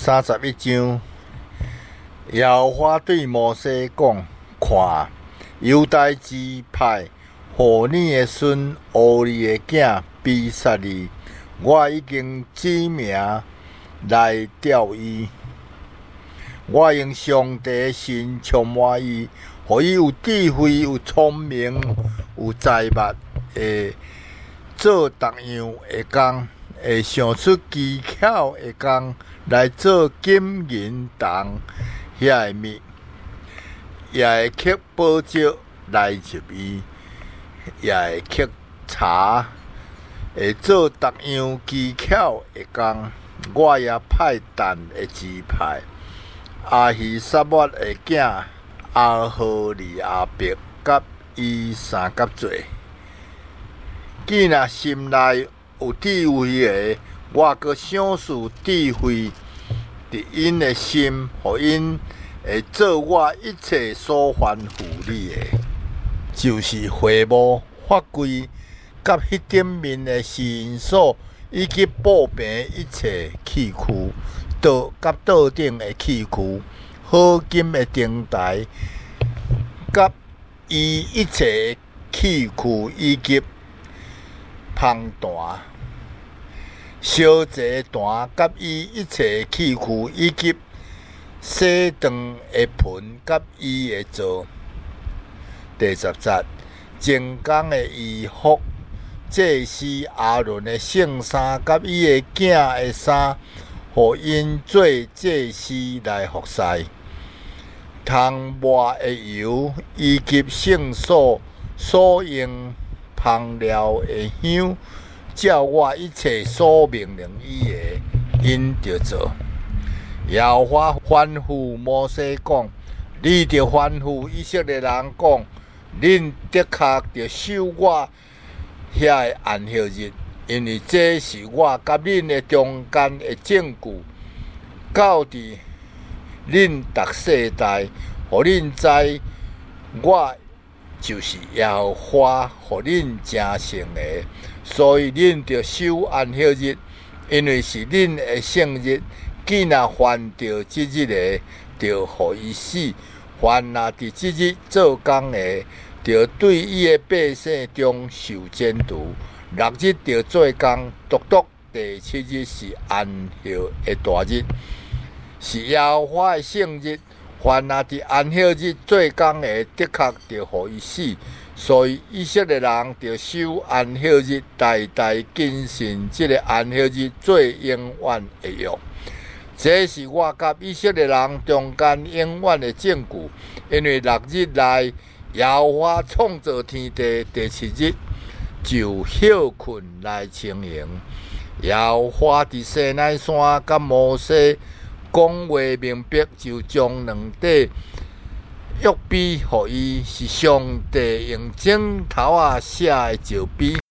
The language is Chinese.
31章，耶和华对摩西讲：看，犹大支派，予你的孙乌利的囝比撒利，我已经指名来调伊。我用上帝的神充满伊，予伊有智慧、有聪明、有才华，会做各样的工，会想出技巧的工来做金银铜遐的物，也会刻宝石来入伊，也会刻茶，会做各样技巧的工。我也派但的支派阿希撒抹的囝阿何利阿伯甲伊三甲做。既若心内有智慧的，我阁赏赐智慧伫因的心，互因会做我一切所吩咐你的，就是会幕、法柜，甲迄顶面的示印所，以及布平一切器具，甲桌顶的器具，合金的灯台，甲伊一切器具，以及芳坛、烧祭坛，甲伊一切器具，以及洗肠的盆，甲伊的座。第10节，前工的衣服，祭司阿伦的圣衫，甲伊的囝的衫，互因做祭司来服侍。通抹的油，以及圣所所用香料的香，照我一切所命令伊的，因着做。耶和华吩咐摩西讲：你着吩咐以色列人讲，恁的确着守我遐的安息日，因为这是我甲恁的中间的证据，到伫恁逐世代，互恁知我就是耶和华，互恁成圣的。所以恁着守安息日，因为是恁的圣日。既若犯着即日的，着互伊死；凡若伫即日做工的，着对伊的百姓中受剪除。6日着做工，独第7日是安息的大日，是耶和华的圣日。凡若伫安息日做工的，的确着互伊死。所以以色列人着守安息日，代代谨慎即个安息日做永远的约。这是我甲以色列人中间永远的证据，因为6日内耶和华创造天地，第7日就休困来清闲。耶和华伫西奈山甲摩西讲话明白，就将2块约碑予伊，是上帝用指头写的石碑。